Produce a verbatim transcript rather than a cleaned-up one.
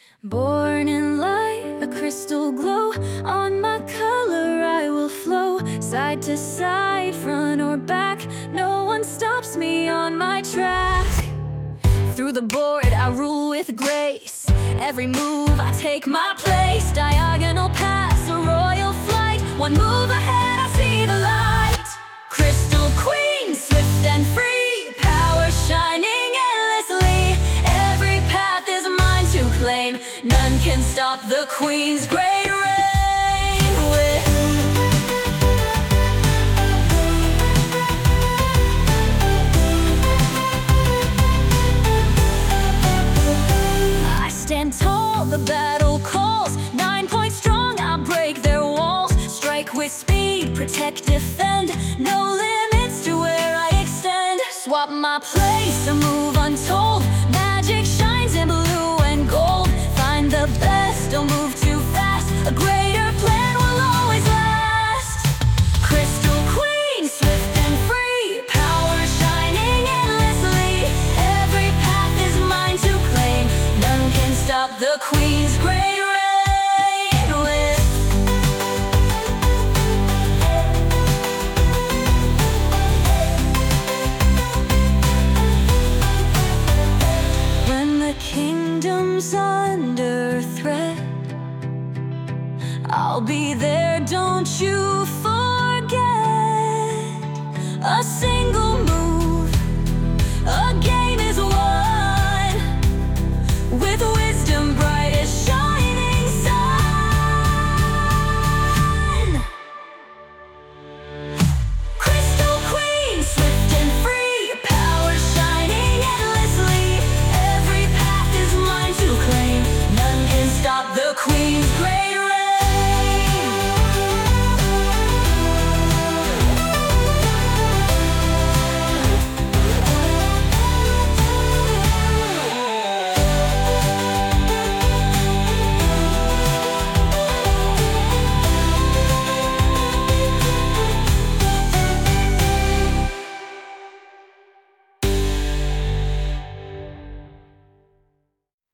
Born in light, a crystal glow. On my color I will flow. Side to side, front or back, no one stops me on my track. Through the board I rule with grace. Every move I take my place. Diagonal pass, a royal flight. One move ahead, I see the light. Crystal queen, swift and free. Power shining endlessly. Every path is mine to claim. None can stop the queen's great reign. With I stand tall, the battle calls. Nine points strong, I break their walls. Strike with speed, protect, defend. No limits to where I extend. Swap my place, a move untold. Magic shines in blue and gold. Find the best, don't move too fast. A greater plan will always last. Crystal queen, swift and free. Power shining endlessly. Every path is mine to claim. None can stop the queen's great reign. With when the kingdom's under threat, I'll be there, don't you